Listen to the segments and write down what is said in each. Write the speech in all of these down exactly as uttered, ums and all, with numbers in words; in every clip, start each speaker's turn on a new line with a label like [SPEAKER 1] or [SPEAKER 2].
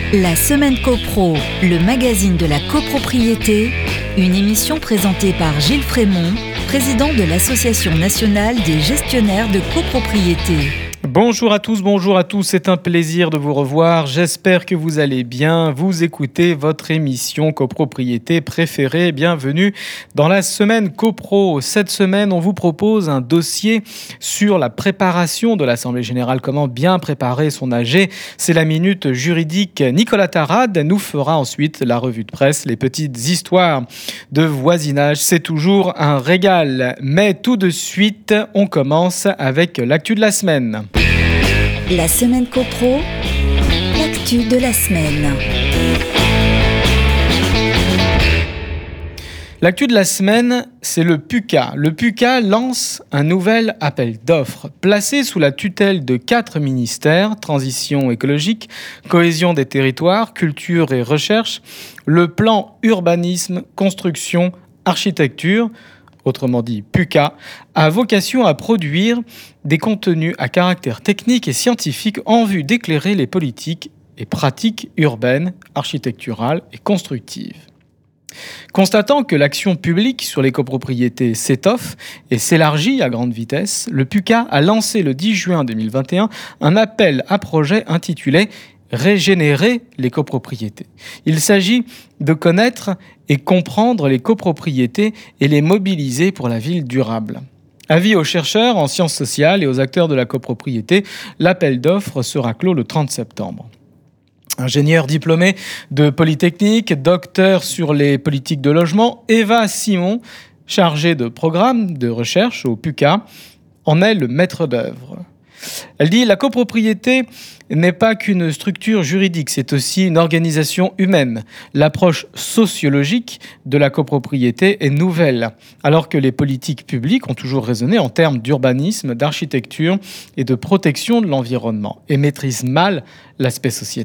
[SPEAKER 1] La Semaine CoPro, le magazine de la copropriété, une émission présentée par Gilles Frémont, président de l'Association nationale des gestionnaires de copropriété.
[SPEAKER 2] Bonjour à tous, bonjour à tous, c'est un plaisir de vous revoir, j'espère que vous allez bien, vous écoutez votre émission copropriété préférée, bienvenue dans la semaine CoPro. Cette semaine, on vous propose un dossier sur la préparation de l'Assemblée Générale, comment bien préparer son A G, c'est la minute juridique. Nicolas Tarade nous fera ensuite la revue de presse, les petites histoires de voisinage, c'est toujours un régal. Mais tout de suite, on commence avec l'actu de la semaine.
[SPEAKER 1] La semaine CoPro, l'actu de la semaine.
[SPEAKER 2] L'actu de la semaine, c'est le PUCA. Le PUCA lance un nouvel appel d'offres. Placé sous la tutelle de quatre ministères, transition écologique, cohésion des territoires, culture et recherche, le plan urbanisme, construction, architecture, autrement dit PUCA, a vocation à produire des contenus à caractère technique et scientifique en vue d'éclairer les politiques et pratiques urbaines, architecturales et constructives. Constatant que l'action publique sur les copropriétés s'étoffe et s'élargit à grande vitesse, le PUCA a lancé le dix juin deux mille vingt et un un appel à projet intitulé « Régénérer les copropriétés ». Il s'agit de connaître et comprendre les copropriétés et les mobiliser pour la ville durable. Avis aux chercheurs en sciences sociales et aux acteurs de la copropriété, l'appel d'offres sera clos le trente septembre. Ingénieure diplômée de Polytechnique, docteur sur les politiques de logement, Eva Simon, chargée de programme de recherche au PUCA, en est le maître d'œuvre. Elle dit « La copropriété n'est pas qu'une structure juridique, c'est aussi une organisation humaine. L'approche sociologique de la copropriété est nouvelle, alors que les politiques publiques ont toujours raisonné en termes d'urbanisme, d'architecture et de protection de l'environnement et maîtrisent mal l'aspect sociétal. »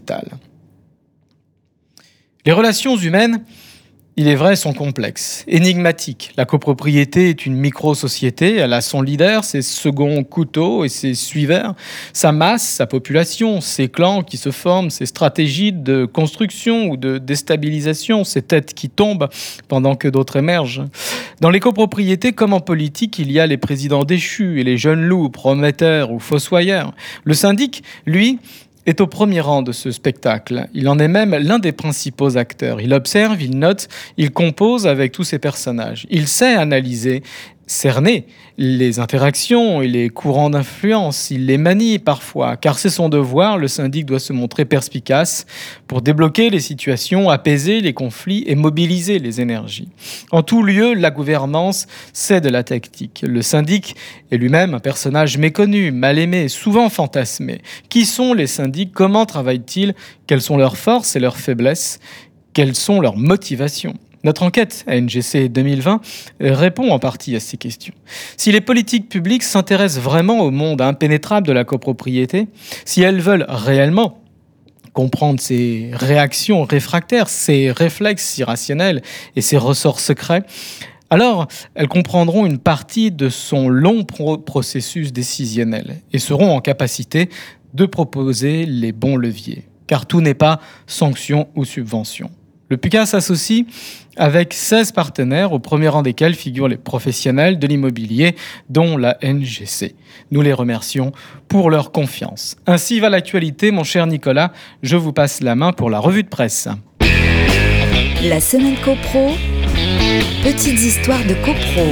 [SPEAKER 2] Les relations humaines, il est vrai, sont complexes, énigmatiques. La copropriété est une micro-société, elle a son leader, ses seconds couteaux et ses suiveurs, sa masse, sa population, ses clans qui se forment, ses stratégies de construction ou de déstabilisation, ses têtes qui tombent pendant que d'autres émergent. Dans les copropriétés, comme en politique, il y a les présidents déchus et les jeunes loups, prometteurs ou fossoyeurs. Le syndic, lui, est au premier rang de ce spectacle. Il en est même l'un des principaux acteurs. Il observe, il note, il compose avec tous ses personnages. Il sait analyser, cerner les interactions et les courants d'influence. Il les manie parfois, car c'est son devoir. Le syndic doit se montrer perspicace pour débloquer les situations, apaiser les conflits et mobiliser les énergies. En tout lieu, la gouvernance, c'est de la tactique. Le syndic est lui-même un personnage méconnu, mal aimé, souvent fantasmé. Qui sont les syndics? Comment travaillent-ils? Quelles sont leurs forces et leurs faiblesses? Quelles sont leurs motivations? Notre enquête A N G C deux mille vingt répond en partie à ces questions. Si les politiques publiques s'intéressent vraiment au monde impénétrable de la copropriété, si elles veulent réellement comprendre ses réactions réfractaires, ses réflexes irrationnels et ses ressorts secrets, alors elles comprendront une partie de son long pro- processus décisionnel et seront en capacité de proposer les bons leviers, car tout n'est pas sanction ou subvention. Le PUCA s'associe avec seize partenaires, au premier rang desquels figurent les professionnels de l'immobilier, dont la A N G C. Nous les remercions pour leur confiance. Ainsi va l'actualité, mon cher Nicolas. Je vous passe la main pour la revue de presse.
[SPEAKER 1] La semaine CoPro, petites histoires de copro.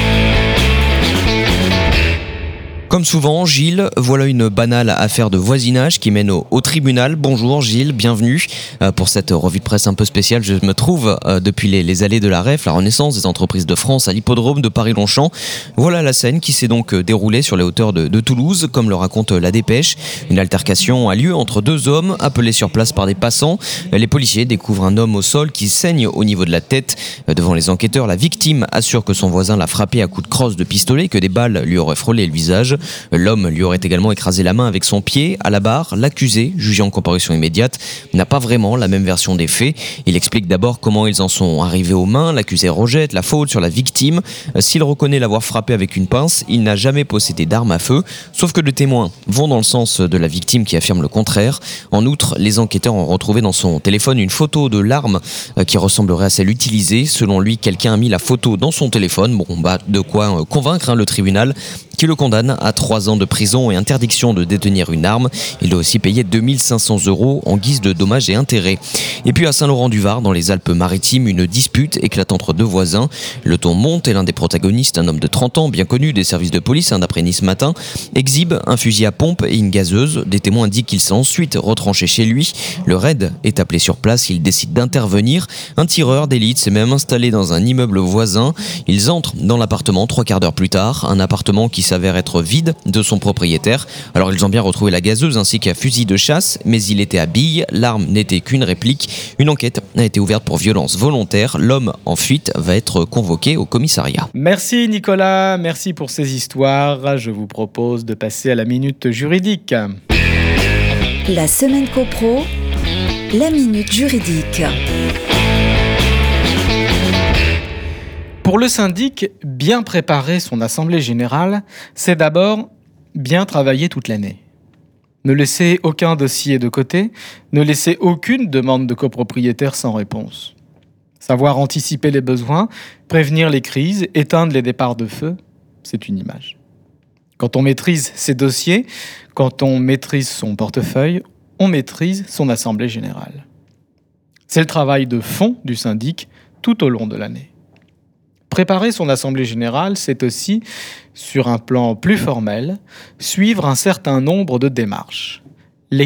[SPEAKER 3] Comme souvent, Gilles, voilà une banale affaire de voisinage qui mène au, au tribunal. Bonjour Gilles, bienvenue euh, pour cette revue de presse un peu spéciale. Je me trouve euh, depuis les, les allées de la R E F, la Renaissance des entreprises de France, à l'hippodrome de Paris-Longchamp. Voilà la scène qui s'est donc déroulée sur les hauteurs de, de Toulouse, comme le raconte la dépêche. Une altercation a lieu entre deux hommes appelés sur place par des passants. Les policiers découvrent un homme au sol qui saigne au niveau de la tête. Devant les enquêteurs, la victime assure que son voisin l'a frappé à coups de crosse de pistolet, que des balles lui auraient frôlé le visage. L'homme lui aurait également écrasé la main avec son pied. À la barre, l'accusé, jugé en comparution immédiate, n'a pas vraiment la même version des faits. Il explique d'abord comment ils en sont arrivés aux mains. L'accusé rejette la faute sur la victime. S'il reconnaît l'avoir frappé avec une pince, il n'a jamais possédé d'arme à feu. Sauf que les témoins vont dans le sens de la victime qui affirme le contraire. En outre, les enquêteurs ont retrouvé dans son téléphone une photo de l'arme qui ressemblerait à celle utilisée. Selon lui, quelqu'un a mis la photo dans son téléphone. Bon, bah, de quoi convaincre hein, le tribunal qui le condamne à trois ans de prison et interdiction de détenir une arme. Il doit aussi payer deux mille cinq cents euros en guise de dommages et intérêts. Et puis à Saint-Laurent-du-Var, dans les Alpes-Maritimes, une dispute éclate entre deux voisins. Le ton monte et l'un des protagonistes, un homme de trente ans, bien connu des services de police, hein, d'après Nice Matin, exhibe un fusil à pompe et une gazeuse. Des témoins indiquent qu'il s'est ensuite retranché chez lui. Le raid est appelé sur place, il décide d'intervenir. Un tireur d'élite s'est même installé dans un immeuble voisin. Ils entrent dans l'appartement trois quarts d'heure plus tard, un appartement qui s'avère être vide de son propriétaire. Alors ils ont bien retrouvé la gazeuse ainsi qu'un fusil de chasse, mais il était à billes, l'arme n'était qu'une réplique. Une enquête a été ouverte pour violence volontaire. L'homme en fuite va être convoqué au commissariat.
[SPEAKER 2] Merci Nicolas, merci pour ces histoires. Je vous propose de passer à la minute juridique.
[SPEAKER 1] La semaine copro, la minute juridique.
[SPEAKER 2] Pour le syndic, bien préparer son assemblée générale, c'est d'abord bien travailler toute l'année. Ne laisser aucun dossier de côté, ne laisser aucune demande de copropriétaire sans réponse. Savoir anticiper les besoins, prévenir les crises, éteindre les départs de feu, c'est une image. Quand on maîtrise ses dossiers, quand on maîtrise son portefeuille, on maîtrise son assemblée générale. C'est le travail de fond du syndic tout au long de l'année. Préparer son assemblée générale, c'est aussi, sur un plan plus formel, suivre un certain nombre de démarches. Lesquelles ?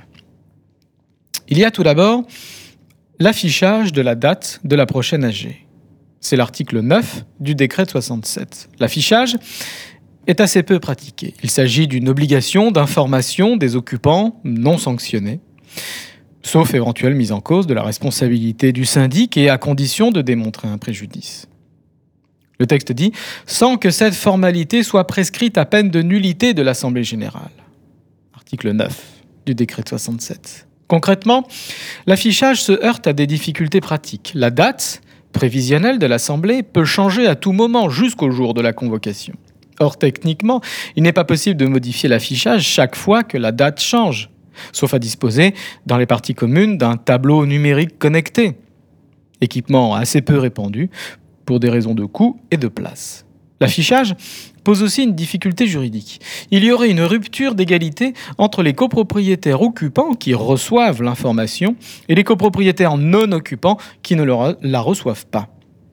[SPEAKER 2] Il y a tout d'abord l'affichage de la date de la prochaine A G. C'est l'article neuf du décret de soixante-sept. L'affichage est assez peu pratiqué. Il s'agit d'une obligation d'information des occupants non sanctionnés, sauf éventuelle mise en cause de la responsabilité du syndic et à condition de démontrer un préjudice. Le texte dit « sans que cette formalité soit prescrite à peine de nullité de l'Assemblée générale ». Article neuf du décret de soixante-sept. Concrètement, l'affichage se heurte à des difficultés pratiques. La date prévisionnelle de l'Assemblée peut changer à tout moment jusqu'au jour de la convocation. Or, techniquement, il n'est pas possible de modifier l'affichage chaque fois que la date change, sauf à disposer, dans les parties communes, d'un tableau numérique connecté. Équipement assez peu répandu, pour des raisons de coût et de place. L'affichage pose aussi une difficulté juridique. Il y aurait une rupture d'égalité entre les copropriétaires occupants qui reçoivent l'information et les copropriétaires non occupants qui ne la reçoivent pas.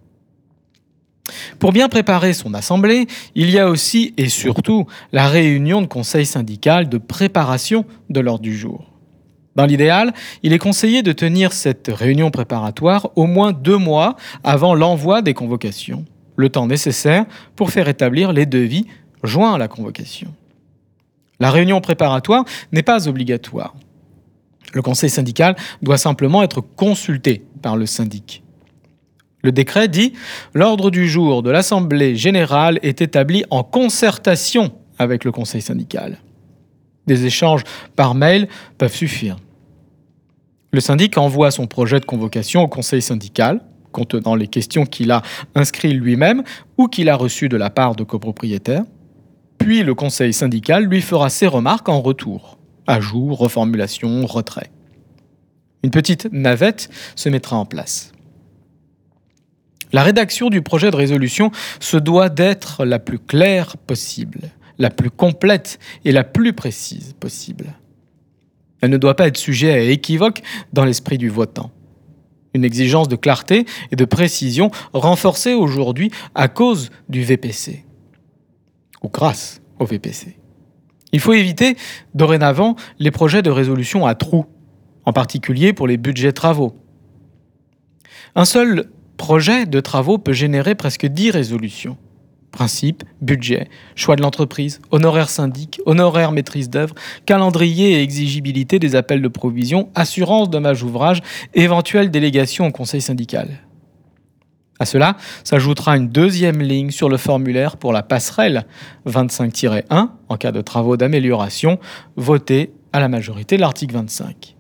[SPEAKER 2] Pour bien préparer son assemblée, il y a aussi et surtout la réunion de conseil syndical de préparation de l'ordre du jour. Dans l'idéal, il est conseillé de tenir cette réunion préparatoire au moins deux mois avant l'envoi des convocations, le temps nécessaire pour faire établir les devis joints à la convocation. La réunion préparatoire n'est pas obligatoire. Le conseil syndical doit simplement être consulté par le syndic. Le décret dit « L'ordre du jour de l'Assemblée générale est établi en concertation avec le conseil syndical ». Des échanges par mail peuvent suffire. Le syndic envoie son projet de convocation au conseil syndical, contenant les questions qu'il a inscrites lui-même ou qu'il a reçues de la part de copropriétaires. Puis le conseil syndical lui fera ses remarques en retour. Ajout, reformulation, retrait. Une petite navette se mettra en place. La rédaction du projet de résolution se doit d'être la plus claire possible, la plus complète et la plus précise possible. Elle ne doit pas être sujet à équivoque dans l'esprit du votant. Une exigence de clarté et de précision renforcée aujourd'hui à cause du V P C, ou grâce au V P C. Il faut éviter, dorénavant, les projets de résolution à trous, en particulier pour les budgets travaux. Un seul projet de travaux peut générer presque dix résolutions. Principe, budget, choix de l'entreprise, honoraires syndic, honoraires maîtrise d'œuvre, calendrier et exigibilité des appels de provision, assurance dommage ouvrage, éventuelle délégation au conseil syndical. À cela s'ajoutera une deuxième ligne sur le formulaire pour la passerelle vingt-cinq tiret un en cas de travaux d'amélioration votés à la majorité de l'article vingt-cinq.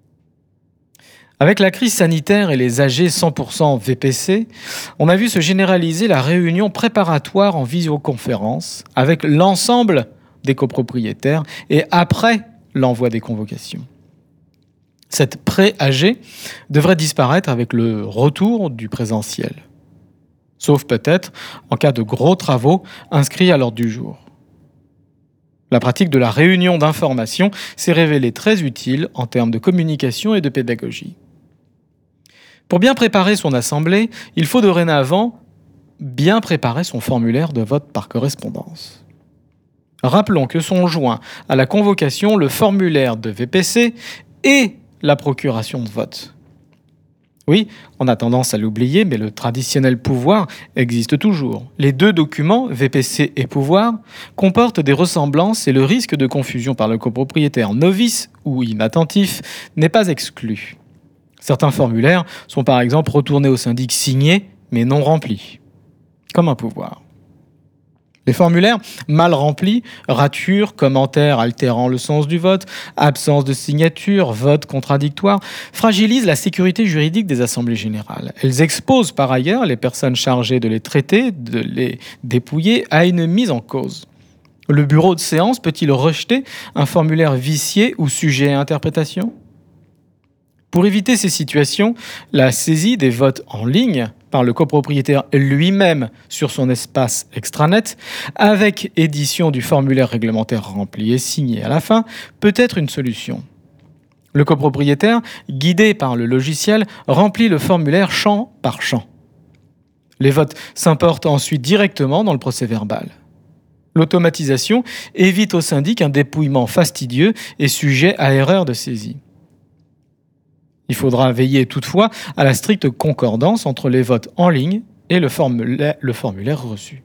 [SPEAKER 2] Avec la crise sanitaire et les A G cent pour cent V P C, on a vu se généraliser la réunion préparatoire en visioconférence avec l'ensemble des copropriétaires et après l'envoi des convocations. Cette pré-A G devrait disparaître avec le retour du présentiel, sauf peut-être en cas de gros travaux inscrits à l'ordre du jour. La pratique de la réunion d'information s'est révélée très utile en termes de communication et de pédagogie. Pour bien préparer son assemblée, il faut dorénavant bien préparer son formulaire de vote par correspondance. Rappelons que sont joints à la convocation le formulaire de V P C et la procuration de vote. Oui, on a tendance à l'oublier, mais le traditionnel pouvoir existe toujours. Les deux documents, V P C et pouvoir, comportent des ressemblances et le risque de confusion par le copropriétaire novice ou inattentif n'est pas exclu. Certains formulaires sont par exemple retournés au syndic signés, mais non remplis, comme un pouvoir. Les formulaires mal remplis, ratures, commentaires altérant le sens du vote, absence de signature, vote contradictoire, fragilisent la sécurité juridique des assemblées générales. Elles exposent par ailleurs les personnes chargées de les traiter, de les dépouiller, à une mise en cause. Le bureau de séance peut-il rejeter un formulaire vicié ou sujet à interprétation ? Pour éviter ces situations, la saisie des votes en ligne par le copropriétaire lui-même sur son espace extranet, avec édition du formulaire réglementaire rempli et signé à la fin, peut être une solution. Le copropriétaire, guidé par le logiciel, remplit le formulaire champ par champ. Les votes s'importent ensuite directement dans le procès-verbal. L'automatisation évite au syndic un dépouillement fastidieux et sujet à erreur de saisie. Il faudra veiller toutefois à la stricte concordance entre les votes en ligne et le formulaire, le formulaire reçu.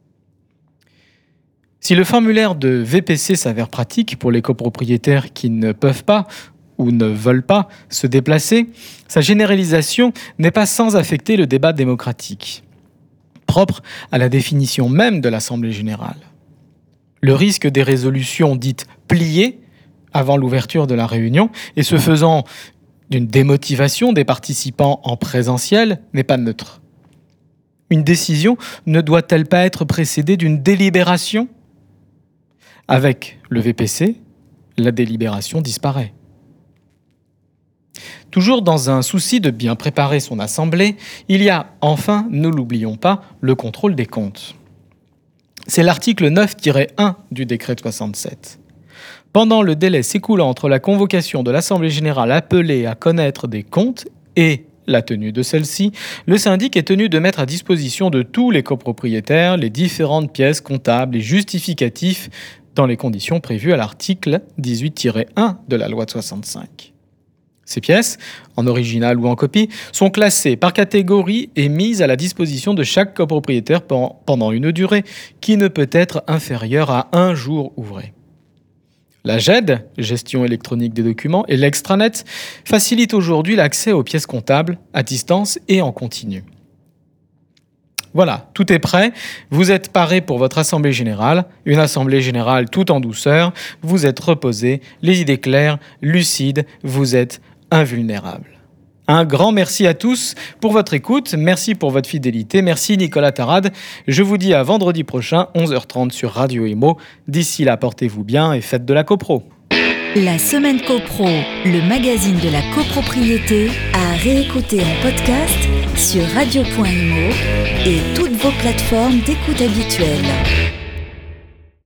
[SPEAKER 2] Si le formulaire de V P C s'avère pratique pour les copropriétaires qui ne peuvent pas ou ne veulent pas se déplacer, sa généralisation n'est pas sans affecter le débat démocratique, propre à la définition même de l'Assemblée générale. Le risque des résolutions dites pliées avant l'ouverture de la réunion et se faisant d'une démotivation des participants en présentiel n'est pas neutre. Une décision ne doit-elle pas être précédée d'une délibération ? Avec le V P C, la délibération disparaît. Toujours dans un souci de bien préparer son assemblée, il y a enfin, ne l'oublions pas, le contrôle des comptes. C'est l'article neuf tiret un du décret de soixante-sept. Pendant le délai s'écoulant entre la convocation de l'Assemblée générale appelée à connaître des comptes et la tenue de celle-ci, le syndic est tenu de mettre à disposition de tous les copropriétaires les différentes pièces comptables et justificatifs dans les conditions prévues à l'article dix-huit tiret un de la loi de soixante-cinq. Ces pièces, en original ou en copie, sont classées par catégorie et mises à la disposition de chaque copropriétaire pendant une durée qui ne peut être inférieure à un jour ouvré. La G E D, gestion électronique des documents, et l'extranet facilitent aujourd'hui l'accès aux pièces comptables à distance et en continu. Voilà, tout est prêt. Vous êtes paré pour votre assemblée générale, une assemblée générale tout en douceur. Vous êtes reposé, les idées claires, lucides, vous êtes invulnérable. Un grand merci à tous pour votre écoute, merci pour votre fidélité, merci Nicolas Tarade. Je vous dis à vendredi prochain, onze heures trente sur Radio Imo. D'ici là, portez-vous bien et faites de la copro.
[SPEAKER 1] La Semaine Copro, le magazine de la copropriété, à réécouter en podcast sur radio point imo et toutes vos plateformes d'écoute habituelles.